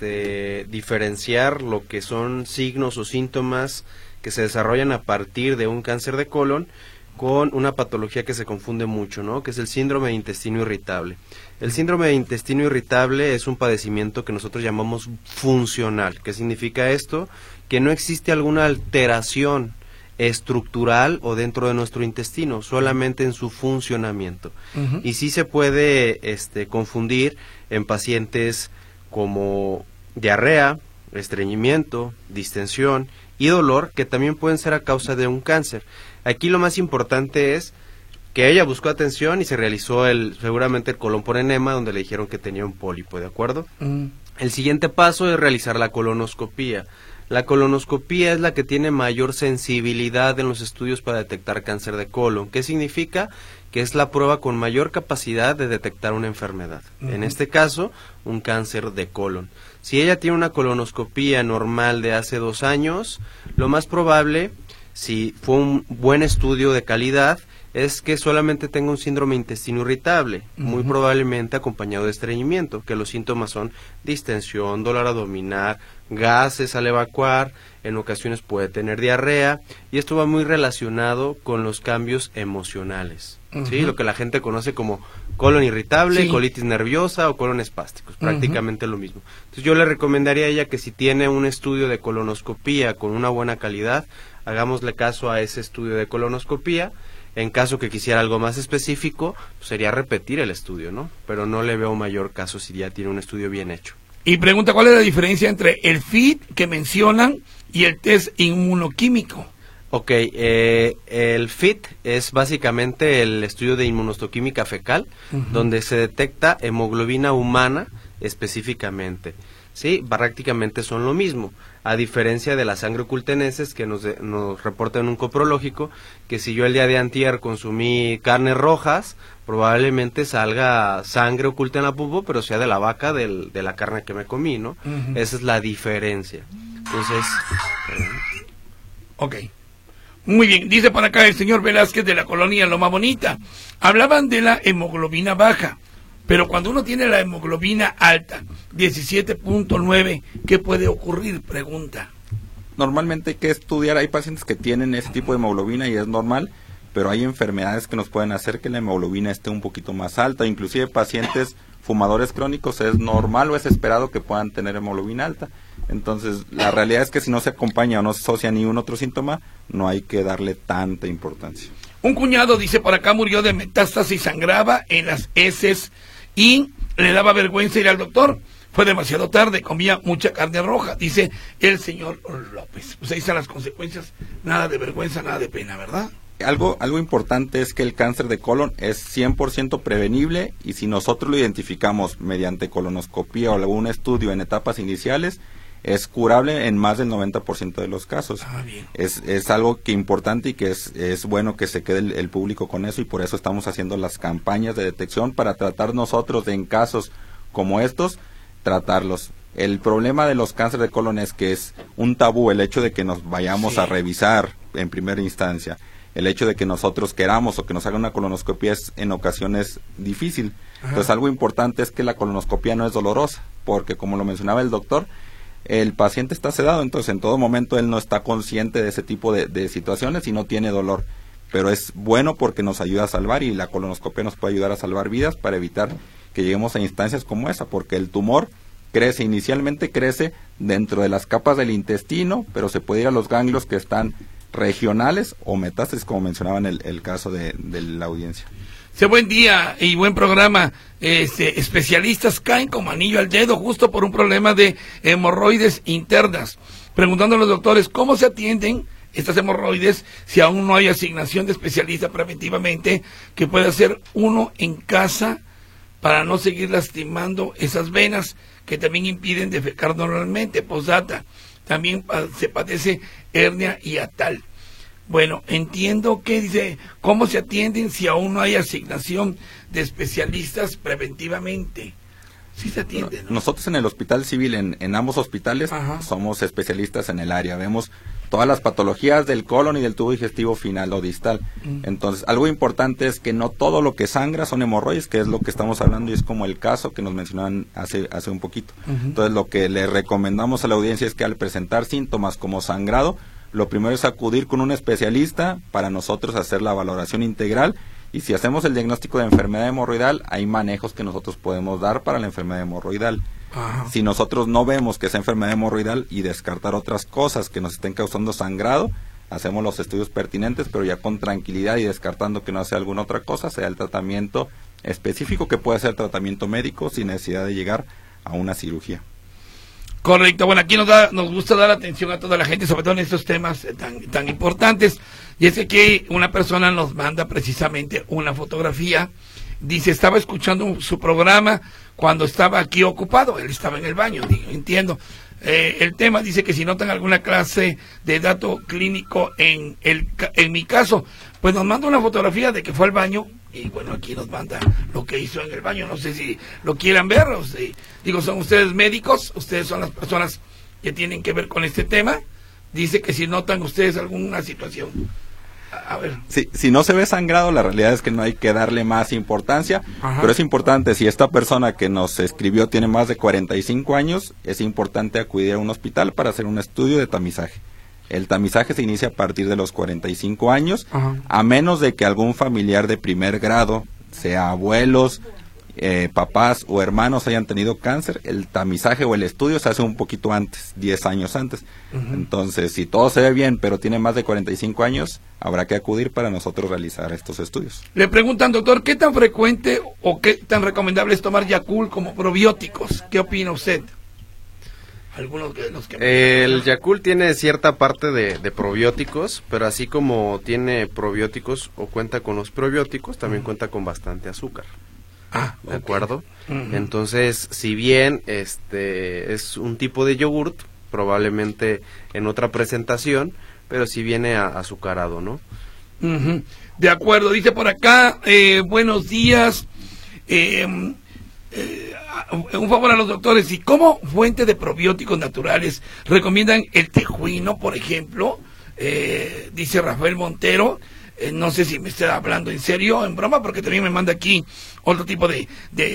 diferenciar lo que son signos o síntomas que se desarrollan a partir de un cáncer de colon con una patología que se confunde mucho, ¿no? Que es el síndrome de intestino irritable. El síndrome de intestino irritable es un padecimiento que nosotros llamamos funcional. ¿Qué significa esto? Que no existe alguna alteración estructural o dentro de nuestro intestino, solamente en su funcionamiento. Y sí se puede confundir en pacientes como diarrea, estreñimiento, distensión y dolor, que también pueden ser a causa de un cáncer. Aquí lo más importante es que ella buscó atención y se realizó seguramente el colon por enema, donde le dijeron que tenía un pólipo, ¿de acuerdo? El siguiente paso es realizar la colonoscopía. La colonoscopía es la que tiene mayor sensibilidad en los estudios para detectar cáncer de colon. ¿Qué significa? Que es la prueba con mayor capacidad de detectar una enfermedad. En este caso, un cáncer de colon. Si ella tiene una colonoscopía normal de hace 2 años, lo más probable, si fue un buen estudio de calidad, es que solamente tenga un síndrome de intestino irritable, muy probablemente acompañado de estreñimiento, que los síntomas son distensión, dolor abdominal, gases al evacuar, en ocasiones puede tener diarrea, y esto va muy relacionado con los cambios emocionales, ¿sí? Lo que la gente conoce como colon irritable, colitis nerviosa o colon espásticos, prácticamente lo mismo. Entonces yo le recomendaría a ella que si tiene un estudio de colonoscopía con una buena calidad, hagámosle caso a ese estudio de colonoscopía. En caso que quisiera algo más específico, pues sería repetir el estudio, ¿no? Pero no le veo mayor caso si ya tiene un estudio bien hecho. Y pregunta, ¿cuál es la diferencia entre el FIT que mencionan y el test inmunoquímico? Ok, el FIT es básicamente el estudio de inmunohistoquímica fecal, donde se detecta hemoglobina humana específicamente. Sí, prácticamente son lo mismo, a diferencia de la sangre oculteneses que nos reportan en un coprológico, que si yo el día de antier consumí carnes rojas, probablemente salga sangre oculta en la pupo, pero sea de la vaca de la carne que me comí, ¿no? Esa es la diferencia. Entonces... Ok. Muy bien, dice por acá el señor Velázquez de la colonia Loma Bonita. Hablaban de la hemoglobina baja. Pero cuando uno tiene la hemoglobina alta, 17.9, ¿qué puede ocurrir? Pregunta. Normalmente hay que estudiar, hay pacientes que tienen ese tipo de hemoglobina y es normal, pero hay enfermedades que nos pueden hacer que la hemoglobina esté un poquito más alta. Inclusive pacientes fumadores crónicos es normal o es esperado que puedan tener hemoglobina alta. Entonces, la realidad es que si no se acompaña o no se asocia ni un otro síntoma, no hay que darle tanta importancia. Un cuñado, dice por acá, murió de metástasis, sangraba en las heces y le daba vergüenza ir al doctor. Fue demasiado tarde, comía mucha carne roja, dice el señor López. Pues ahí están las consecuencias, nada de vergüenza, nada de pena, ¿verdad? Algo importante es que el cáncer de colon es 100% prevenible y si nosotros lo identificamos mediante colonoscopía o algún estudio en etapas iniciales, es curable en más del 90% de los casos. Bien. Es algo que importante y que es bueno que se quede el público con eso y por eso estamos haciendo las campañas de detección para tratar nosotros en casos como estos, tratarlos. El problema de los cánceres de colon es que es un tabú el hecho de que nos vayamos a revisar en primera instancia. El hecho de que nosotros queramos o que nos hagan una colonoscopia es en ocasiones difícil. Entonces algo importante es que la colonoscopia no es dolorosa, porque como lo mencionaba el doctor, el paciente está sedado, entonces en todo momento él no está consciente de ese tipo de situaciones y no tiene dolor. Pero es bueno porque nos ayuda a salvar y la colonoscopia nos puede ayudar a salvar vidas para evitar que lleguemos a instancias como esa, porque el tumor inicialmente crece dentro de las capas del intestino, pero se puede ir a los ganglios que están regionales o metástasis, como mencionaba en el caso de la audiencia. Buen día y buen programa. Especialistas caen como anillo al dedo justo por un problema de hemorroides internas. Preguntando a los doctores cómo se atienden estas hemorroides si aún no hay asignación de especialista preventivamente que pueda hacer uno en casa para no seguir lastimando esas venas que también impiden defecar normalmente. Postdata, también se padece hernia hiatal. Bueno, entiendo que dice, ¿cómo se atienden si aún no hay asignación de especialistas preventivamente? Sí se atienden, ¿no? Nosotros en el Hospital Civil, en ambos hospitales, somos especialistas en el área. Vemos todas las patologías del colon y del tubo digestivo final o distal. Entonces, algo importante es que no todo lo que sangra son hemorroides, que es lo que estamos hablando y es como el caso que nos mencionaban hace un poquito. Entonces, lo que le recomendamos a la audiencia es que al presentar síntomas como sangrado, lo primero es acudir con un especialista para nosotros hacer la valoración integral. Y si hacemos el diagnóstico de enfermedad hemorroidal, hay manejos que nosotros podemos dar para la enfermedad hemorroidal. Si nosotros no vemos que es enfermedad hemorroidal y descartar otras cosas que nos estén causando sangrado, hacemos los estudios pertinentes, pero ya con tranquilidad y descartando que no sea alguna otra cosa, sea el tratamiento específico, que puede ser tratamiento médico sin necesidad de llegar a una cirugía. Correcto, bueno, aquí nos gusta dar atención a toda la gente, sobre todo en estos temas tan importantes, y es que aquí una persona nos manda precisamente una fotografía, dice, estaba escuchando su programa cuando estaba aquí ocupado, él estaba en el baño, digo, entiendo, el tema dice que si notan alguna clase de dato clínico en mi caso, pues nos manda una fotografía de que fue al baño. Y bueno, aquí nos manda lo que hizo en el baño, no sé si lo quieran ver, o si, digo, son ustedes médicos, ustedes son las personas que tienen que ver con este tema, dice que si notan ustedes alguna situación, a ver. Sí, si no se ve sangrado, la realidad es que no hay que darle más importancia, pero es importante, si esta persona que nos escribió tiene más de 45 años, es importante acudir a un hospital para hacer un estudio de tamizaje. El tamizaje se inicia a partir de los 45 años, a menos de que algún familiar de primer grado, sea abuelos, papás o hermanos hayan tenido cáncer, el tamizaje o el estudio se hace un poquito antes, 10 años antes. Entonces, si todo se ve bien, pero tiene más de 45 años, habrá que acudir para nosotros realizar estos estudios. Le preguntan, doctor, ¿qué tan frecuente o qué tan recomendable es tomar Yakult como probióticos? ¿Qué opina usted? Algunos de los que el Yakult tiene cierta parte de probióticos, pero así como tiene probióticos o cuenta con los probióticos, también cuenta con bastante azúcar. ¿De acuerdo? Entonces, si bien es un tipo de yogurt, probablemente en otra presentación, pero si viene azucarado, ¿no? De acuerdo, dice por acá, buenos días, un favor a los doctores, y como fuente de probióticos naturales recomiendan el tejuino, por ejemplo, dice Rafael Montero, no sé si me está hablando en serio, en broma, porque también me manda aquí otro tipo de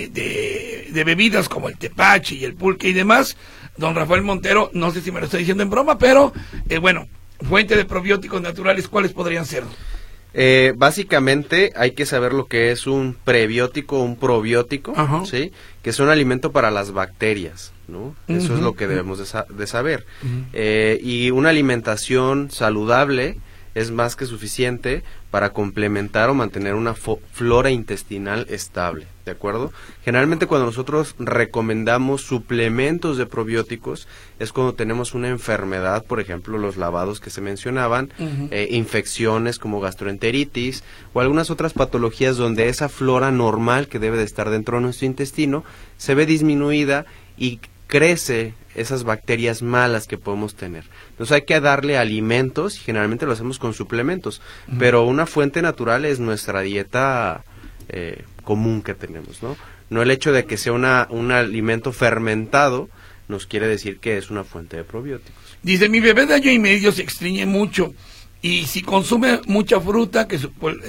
bebidas como el tepache y el pulque y demás. Don Rafael Montero, no sé si me lo está diciendo en broma, pero bueno, fuente de probióticos naturales, ¿cuáles podrían ser? Básicamente hay que saber lo que es un prebiótico o un probiótico, ¿sí? Que es un alimento para las bacterias, ¿no? Eso es lo que debemos de saber. Y una alimentación saludable es más que suficiente para complementar o mantener una flora intestinal estable, ¿de acuerdo? Generalmente cuando nosotros recomendamos suplementos de probióticos es cuando tenemos una enfermedad, por ejemplo los lavados que se mencionaban, infecciones como gastroenteritis o algunas otras patologías donde esa flora normal que debe de estar dentro de nuestro intestino se ve disminuida y crece esas bacterias malas que podemos tener. Entonces hay que darle alimentos, y generalmente lo hacemos con suplementos, pero una fuente natural es nuestra dieta común que tenemos, ¿no? No el hecho de que sea un alimento fermentado nos quiere decir que es una fuente de probióticos. Dice, mi bebé de 1 año y medio se estreñe mucho, y si consume mucha fruta, que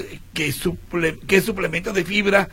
suplemento de fibra...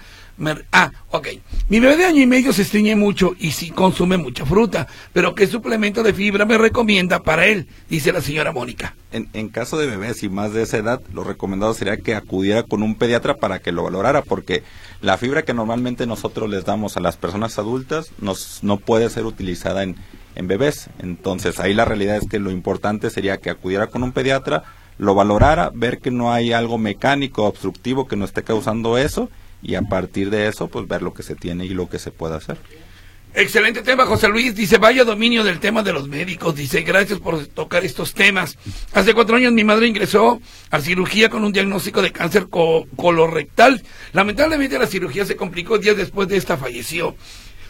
Mi bebé de 1 año y medio se estreñe mucho y sí consume mucha fruta, pero ¿qué suplemento de fibra me recomienda para él? Dice la señora Mónica. En caso de bebés y más de esa edad, lo recomendado sería que acudiera con un pediatra para que lo valorara, porque la fibra que normalmente nosotros les damos a las personas adultas no puede ser utilizada en bebés. Entonces ahí la realidad es que lo importante sería que acudiera con un pediatra, lo valorara, ver que no hay algo mecánico obstructivo que no esté causando eso, y a partir de eso, pues ver lo que se tiene y lo que se puede hacer. Excelente tema, José Luis. Dice, vaya dominio del tema de los médicos. Dice, gracias por tocar estos temas. Hace 4 años mi madre ingresó a cirugía con un diagnóstico de cáncer colorectal. Lamentablemente la cirugía se complicó, días después de esta falleció.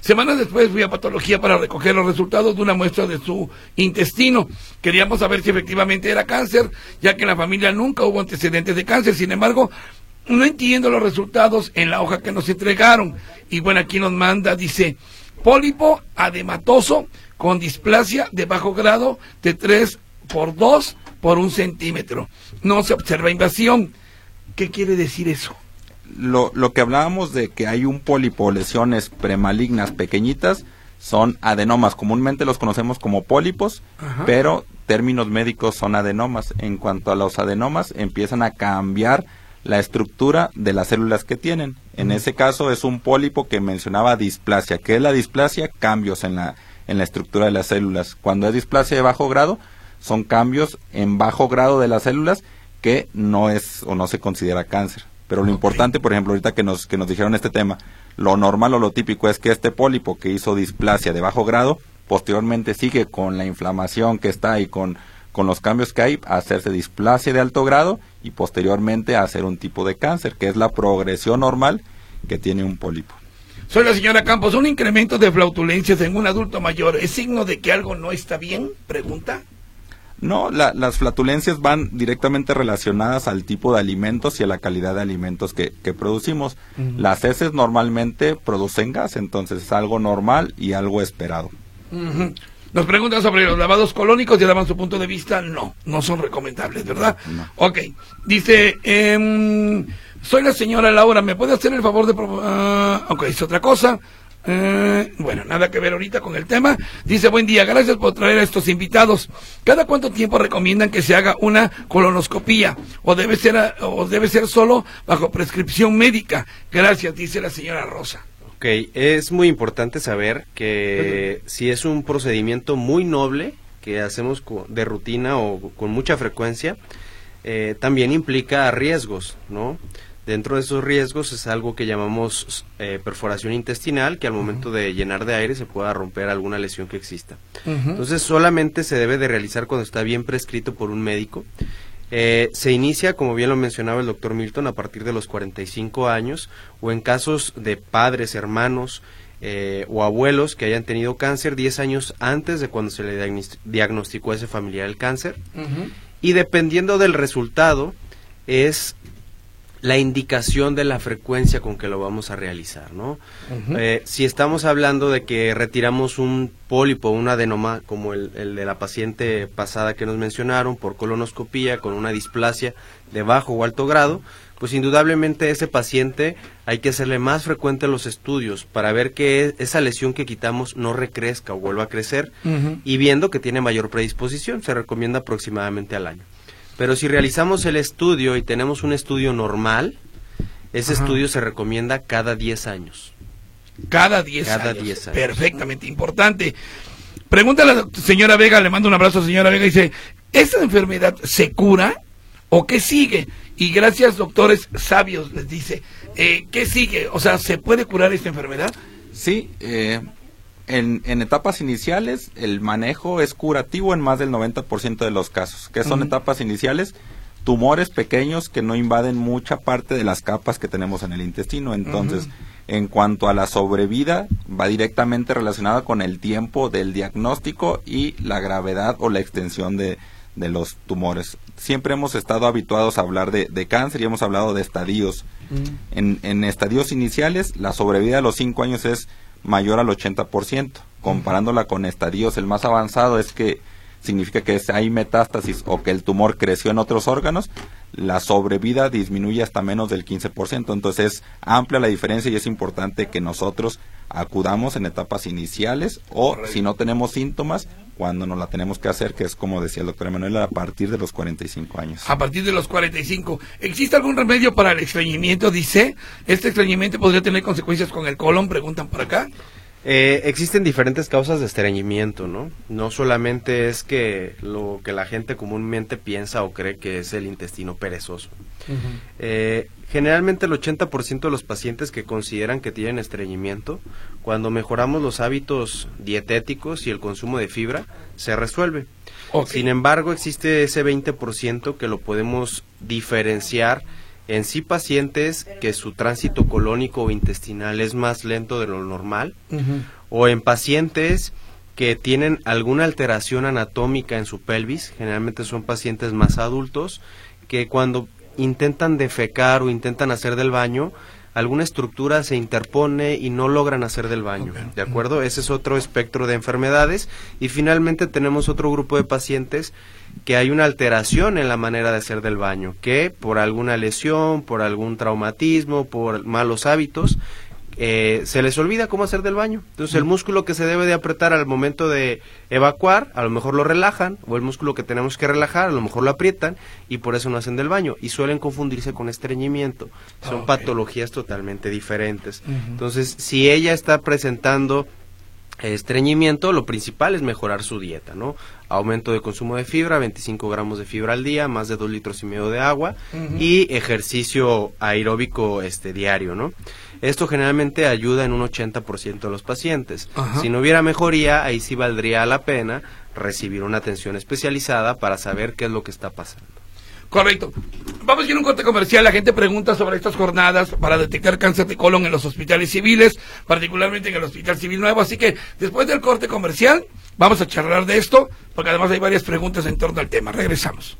Semanas después fui a patología para recoger los resultados de una muestra de su intestino. Queríamos saber si efectivamente era cáncer, ya que en la familia nunca hubo antecedentes de cáncer. Sin embargo, no entiendo los resultados en la hoja que nos entregaron. Y bueno, aquí nos manda, dice, pólipo adematoso con displasia de bajo grado de 3x2 por 1 centímetro. No se observa invasión. ¿Qué quiere decir eso? Lo que hablábamos de que hay un pólipo, lesiones premalignas pequeñitas, son adenomas. Comúnmente los conocemos como pólipos, ajá, pero términos médicos son adenomas. En cuanto a los adenomas, empiezan a cambiar la estructura de las células que tienen. En ese caso es un pólipo que mencionaba displasia. ¿Qué es la displasia? Cambios en la estructura de las células. Cuando es displasia de bajo grado, son cambios en bajo grado de las células que no es o no se considera cáncer. Pero lo importante, por ejemplo, ahorita que nos dijeron este tema, lo normal o lo típico es que este pólipo que hizo displasia de bajo grado, posteriormente sigue con la inflamación que está ahí, con los cambios que hay, a hacerse displasia de alto grado y posteriormente a hacer un tipo de cáncer, que es la progresión normal que tiene un pólipo. Soy la señora Campos. ¿Un incremento de flatulencias en un adulto mayor es signo de que algo no está bien? Pregunta. No, las flatulencias van directamente relacionadas al tipo de alimentos y a la calidad de alimentos que producimos. Uh-huh. Las heces normalmente producen gas, entonces es algo normal y algo esperado. Uh-huh. Nos preguntan sobre los lavados colónicos, ya daban su punto de vista. No son recomendables, ¿verdad? No. Ok, dice, soy la señora Laura, ¿me puede hacer el favor de... ok, es otra cosa. Bueno, nada que ver ahorita con el tema. Dice, buen día, gracias por traer a estos invitados. ¿Cada cuánto tiempo recomiendan que se haga una colonoscopía? ¿O debe ser solo bajo prescripción médica? Gracias, dice la señora Rosa. Ok, es muy importante saber que si es un procedimiento muy noble que hacemos de rutina o con mucha frecuencia, también implica riesgos, ¿no? Dentro de esos riesgos es algo que llamamos perforación intestinal, que al momento de llenar de aire se pueda romper alguna lesión que exista. Entonces solamente se debe de realizar cuando está bien prescrito por un médico. Se inicia, como bien lo mencionaba el doctor Milton, a partir de los 45 años, o en casos de padres, hermanos o abuelos que hayan tenido cáncer 10 años antes de cuando se le diagnosticó a ese familiar el cáncer. Y dependiendo del resultado, es la indicación de la frecuencia con que lo vamos a realizar, ¿no? Si estamos hablando de que retiramos un pólipo, un adenoma, como el de la paciente pasada que nos mencionaron, por colonoscopía, con una displasia de bajo o alto grado, pues indudablemente ese paciente hay que hacerle más frecuente los estudios para ver que esa lesión que quitamos no recrezca o vuelva a crecer, y viendo que tiene mayor predisposición, se recomienda aproximadamente al año. Pero si realizamos el estudio y tenemos un estudio normal, ese estudio se recomienda cada 10 años. Cada 10 años. Perfectamente importante. Pregunta a la señora Vega, le mando un abrazo a señora Vega, dice, ¿esta enfermedad se cura o qué sigue? Y gracias, doctores sabios, les dice, ¿qué sigue? O sea, ¿se puede curar esta enfermedad? Sí, en etapas iniciales el manejo es curativo en más del 90% de los casos. ¿Qué son etapas iniciales? Tumores pequeños que no invaden mucha parte de las capas que tenemos en el intestino. Entonces, en cuanto a la sobrevida, va directamente relacionada con el tiempo del diagnóstico y la gravedad o la extensión de los tumores. Siempre hemos estado habituados a hablar de cáncer y hemos hablado de estadios. En estadios iniciales, la sobrevida a los 5 años es mayor al 80%, comparándola con estadios el más avanzado es que significa que hay metástasis o que el tumor creció en otros órganos, la sobrevida disminuye hasta menos del 15%, entonces es amplia la diferencia y es importante que nosotros acudamos en etapas iniciales o si no tenemos síntomas, cuando nos la tenemos que hacer, que es como decía el doctor Emanuel, a partir de los 45 años. A partir de los 45. ¿Existe algún remedio para el estreñimiento? Dice, ¿este estreñimiento podría tener consecuencias con el colon? Preguntan por acá. Existen diferentes causas de estreñimiento, ¿no? No solamente es que lo que la gente comúnmente piensa o cree que es el intestino perezoso. Generalmente el 80% de los pacientes que consideran que tienen estreñimiento, cuando mejoramos los hábitos dietéticos y el consumo de fibra, se resuelve. Sin embargo, existe ese 20% que lo podemos diferenciar en sí pacientes que su tránsito colónico o intestinal es más lento de lo normal, o en pacientes que tienen alguna alteración anatómica en su pelvis, generalmente son pacientes más adultos, que cuando intentan defecar o intentan hacer del baño, alguna estructura se interpone y no logran hacer del baño, ¿de acuerdo? Ese es otro espectro de enfermedades. Y finalmente tenemos otro grupo de pacientes que hay una alteración en la manera de hacer del baño, que por alguna lesión, por algún traumatismo, por malos hábitos, se les olvida cómo hacer del baño. Entonces el músculo que se debe de apretar al momento de evacuar, a lo mejor lo relajan, o el músculo que tenemos que relajar, a lo mejor lo aprietan, y por eso no hacen del baño, y suelen confundirse con estreñimiento. Son patologías totalmente diferentes. Entonces, si ella está presentando estreñimiento, lo principal es mejorar su dieta, ¿no? Aumento de consumo de fibra, 25 gramos de fibra al día, más de 2,5 litros de agua, y ejercicio aeróbico diario, ¿no? Esto generalmente ayuda en un 80% de los pacientes. Si no hubiera mejoría, ahí sí valdría la pena recibir una atención especializada para saber qué es lo que está pasando. Correcto. Vamos a ir a un corte comercial. La gente pregunta sobre estas jornadas para detectar cáncer de colon en los hospitales civiles, particularmente en el Hospital Civil Nuevo. Así que después del corte comercial vamos a charlar de esto, porque además hay varias preguntas en torno al tema. Regresamos.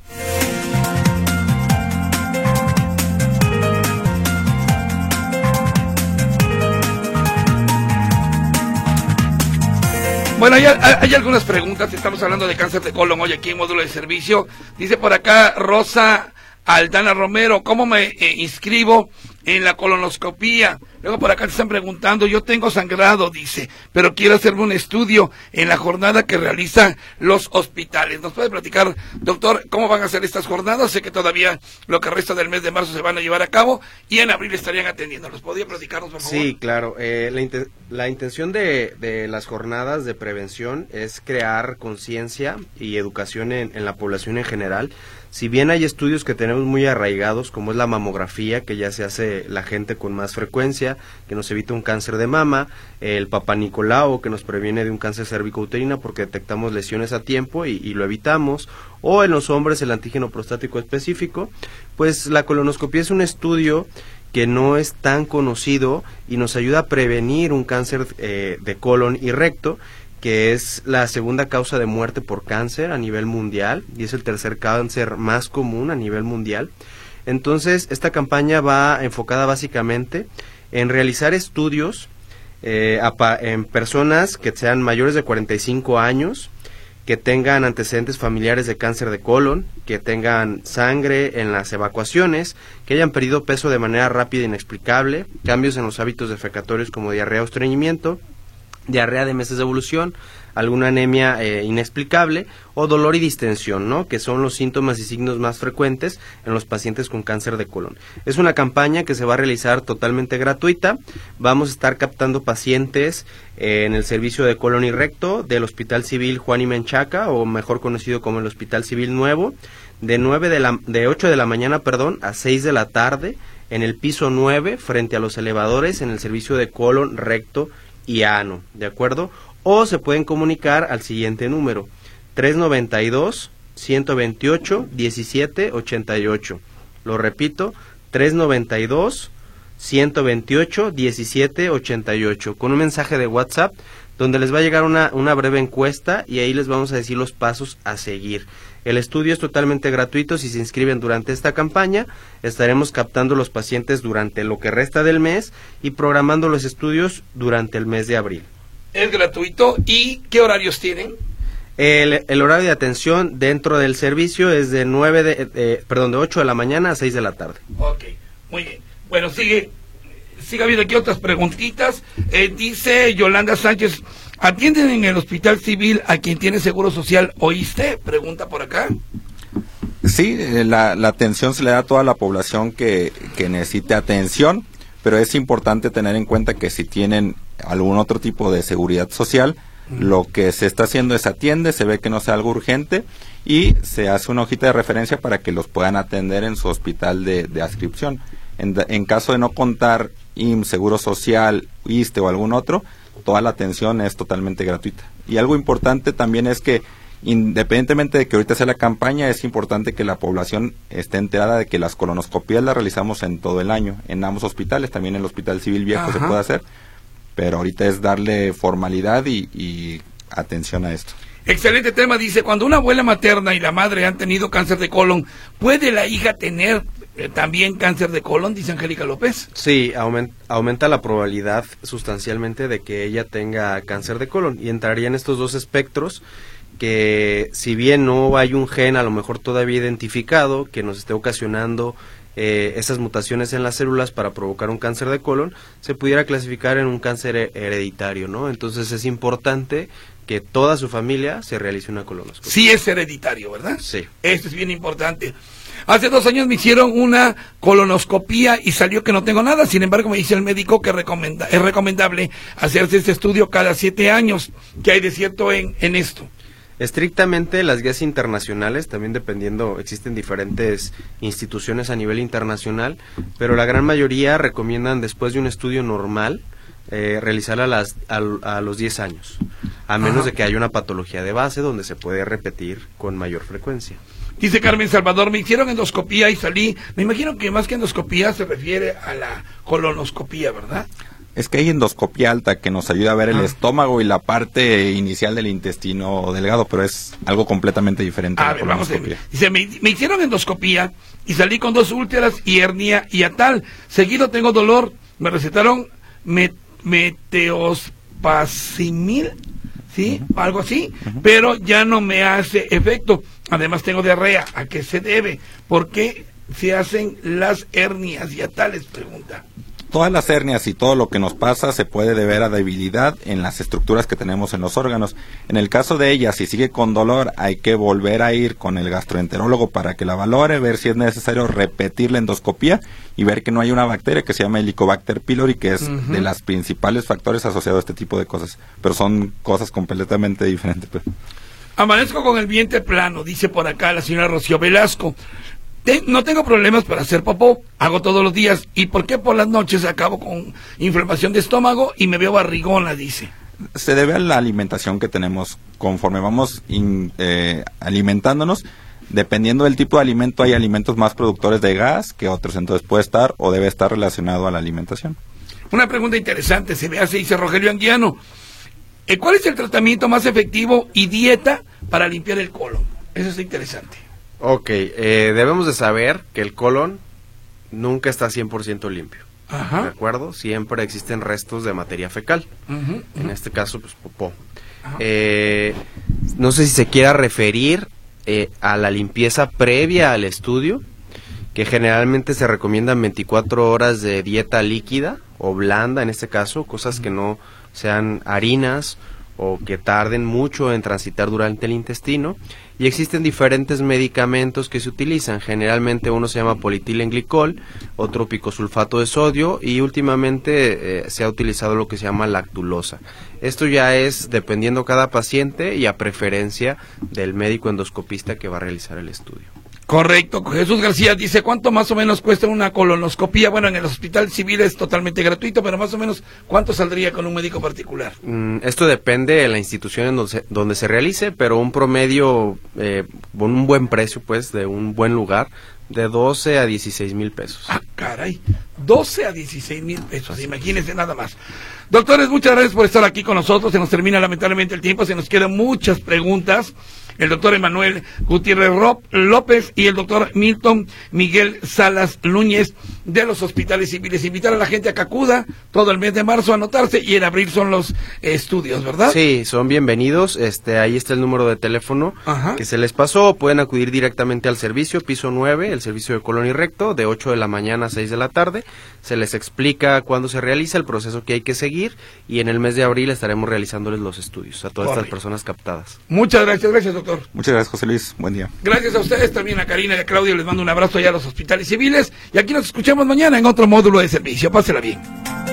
Bueno, hay algunas preguntas. Estamos hablando de cáncer de colon hoy aquí en Módulo de Servicio. Dice por acá Rosa Aldana Romero, ¿cómo me inscribo en la colonoscopía? Luego por acá te están preguntando, yo tengo sangrado, dice, pero quiero hacerme un estudio en la jornada que realizan los hospitales. ¿Nos puede platicar, doctor, cómo van a ser estas jornadas? Sé que todavía lo que resta del mes de marzo se van a llevar a cabo y en abril estarían atendiendo. ¿Los podría platicarnos, por favor? Sí, claro. La intención de las jornadas de prevención es crear conciencia y educación en la población en general. Si bien hay estudios que tenemos muy arraigados, como es la mamografía, que ya se hace la gente con más frecuencia, que nos evita un cáncer de mama, el Papá Nicolau, que nos previene de un cáncer cervicouterino porque detectamos lesiones a tiempo y lo evitamos, o en los hombres el antígeno prostático específico, pues la colonoscopía es un estudio que no es tan conocido y nos ayuda a prevenir un cáncer de colon y recto, que es la segunda causa de muerte por cáncer a nivel mundial y es el tercer cáncer más común a nivel mundial. Entonces, esta campaña va enfocada básicamente en realizar estudios en personas que sean mayores de 45 años, que tengan antecedentes familiares de cáncer de colon, que tengan sangre en las evacuaciones, que hayan perdido peso de manera rápida e inexplicable, cambios en los hábitos defecatorios como diarrea o estreñimiento, diarrea de meses de evolución, alguna anemia inexplicable o dolor y distensión, ¿no? Que son los síntomas y signos más frecuentes en los pacientes con cáncer de colon. Es una campaña que se va a realizar totalmente gratuita. Vamos a estar captando pacientes en el servicio de colon y recto del Hospital Civil Juan y Menchaca, o mejor conocido como el Hospital Civil Nuevo, de 8 de la mañana, a 6 de la tarde, en el piso 9, frente a los elevadores, en el servicio de colon, recto y ano, ¿de acuerdo? O se pueden comunicar al siguiente número, 392-128-1788. Lo repito, 392-128-1788, con un mensaje de WhatsApp donde les va a llegar una breve encuesta y ahí les vamos a decir los pasos a seguir. El estudio es totalmente gratuito. Si se inscriben durante esta campaña, estaremos captando los pacientes durante lo que resta del mes y programando los estudios durante el mes de abril. Es gratuito. ¿Y qué horarios tienen? El horario de atención dentro del servicio es de 8 de la mañana a 6 de la tarde. Ok, muy bien. Bueno, sigue habiendo aquí otras preguntitas. Dice Yolanda Sánchez, ¿atienden en el Hospital Civil a quien tiene seguro social? ¿Oíste? Pregunta por acá. Sí, la atención se le da a toda la población que necesite atención, pero es importante tener en cuenta que si tienen algún otro tipo de seguridad social, lo que se está haciendo es atiende, se ve que no sea algo urgente y se hace una hojita de referencia para que los puedan atender en su hospital de adscripción. En caso de no contar IMSS, Seguro Social, ISSSTE o algún otro, toda la atención es totalmente gratuita. Y algo importante también es que Independientemente de que ahorita sea la campaña, es importante que la población esté enterada de que las colonoscopías las realizamos en todo el año, en ambos hospitales, también en el Hospital Civil Viejo. Ajá. Se puede hacer, pero ahorita es darle formalidad y atención a esto. Excelente tema, dice, cuando una abuela materna y la madre han tenido cáncer de colon, ¿puede la hija tener también cáncer de colon? Dice Angélica López. Sí, aumenta la probabilidad sustancialmente de que ella tenga cáncer de colon, y entraría en estos dos espectros, que si bien no hay un gen a lo mejor todavía identificado que nos esté ocasionando esas mutaciones en las células para provocar un cáncer de colon, se pudiera clasificar en un cáncer hereditario, ¿no? Entonces es importante que toda su familia se realice una colonoscopia. Sí es hereditario, ¿verdad? Sí. Esto es bien importante. Hace 2 años me hicieron una colonoscopía y salió que no tengo nada. Sin embargo, me dice el médico que es recomendable hacerse este estudio cada 7 años. ¿Qué hay de cierto en esto? Estrictamente las guías internacionales, también dependiendo, existen diferentes instituciones a nivel internacional, pero la gran mayoría recomiendan después de un estudio normal realizarla a los 10 años, a menos de que haya una patología de base donde se puede repetir con mayor frecuencia. Dice Carmen Salvador, me hicieron endoscopía y salí, me imagino que más que endoscopía se refiere a la colonoscopía, ¿verdad? Es que hay endoscopía alta que nos ayuda a ver el estómago y la parte inicial del intestino delgado, pero es algo completamente diferente. A ver, vamos a ver. Dice, me hicieron endoscopía y salí con 2 úlceras y hernia y atal. Seguido tengo dolor, me recetaron meteospasmil, ¿sí? Algo así, pero ya no me hace efecto. Además tengo diarrea. ¿A qué se debe? ¿Por qué se hacen las hernias y atales? Pregunta. Todas las hernias y todo lo que nos pasa se puede deber a debilidad en las estructuras que tenemos en los órganos. En el caso de ella, si sigue con dolor, hay que volver a ir con el gastroenterólogo para que la valore, ver si es necesario repetir la endoscopía y ver que no hay una bacteria que se llama Helicobacter pylori, que es de las principales factores asociados a este tipo de cosas. Pero son cosas completamente diferentes. Pues. Amanezco con el vientre plano, dice por acá la señora Rocío Velasco. No tengo problemas para hacer popó, hago todos los días. ¿Y por qué por las noches acabo con inflamación de estómago y me veo barrigona? Dice. Se debe a la alimentación que tenemos. Conforme vamos alimentándonos, dependiendo del tipo de alimento, hay alimentos más productores de gas que otros, entonces puede estar o debe estar relacionado a la alimentación. Una pregunta interesante, se me hace, dice Rogelio Anguiano. ¿Cuál es el tratamiento más efectivo y dieta para limpiar el colon? Eso es interesante. Ok, debemos de saber que el colon nunca está 100% limpio. Ajá. ¿De acuerdo? Siempre existen restos de materia fecal. En este caso, pues popó. No sé si se quiera referir a la limpieza previa al estudio, que generalmente se recomiendan 24 horas de dieta líquida o blanda, en este caso, cosas que no sean harinas o que tarden mucho en transitar durante el intestino, y existen diferentes medicamentos que se utilizan. Generalmente uno se llama politilenglicol, otro picosulfato de sodio, y últimamente se ha utilizado lo que se llama lactulosa. Esto ya es dependiendo cada paciente y a preferencia del médico endoscopista que va a realizar el estudio. Correcto. Jesús García dice, ¿cuánto más o menos cuesta una colonoscopía? Bueno, en el hospital civil es totalmente gratuito, pero más o menos, ¿cuánto saldría con un médico particular? Esto depende de la institución en donde se realice, pero un promedio, con un buen precio, pues, de un buen lugar, de 12 a 16 mil pesos. Ah, caray, 12 a 16 mil pesos, imagínense nada más. Doctores, muchas gracias por estar aquí con nosotros. Se nos termina lamentablemente el tiempo, se nos quedan muchas preguntas. El doctor Emanuel Gutiérrez López y el doctor Milton Miguel Salas Núñez de los hospitales civiles. Invitar a la gente a que acuda todo el mes de marzo a anotarse, y en abril son los estudios, ¿verdad? Sí, son bienvenidos. Ahí está el número de teléfono que se les pasó. Pueden acudir directamente al servicio, piso 9, el servicio de colon y recto, de 8 de la mañana a 6 de la tarde. Se les explica cuándo se realiza, el proceso que hay que seguir, y en el mes de abril estaremos realizándoles los estudios a todas estas personas captadas. Muchas gracias, doctor. Muchas gracias, José Luis. Buen día. Gracias a ustedes, también a Karina y a Claudio. Les mando un abrazo allá a los hospitales civiles, y aquí nos escuchamos mañana en otro módulo de servicio. Pásela bien.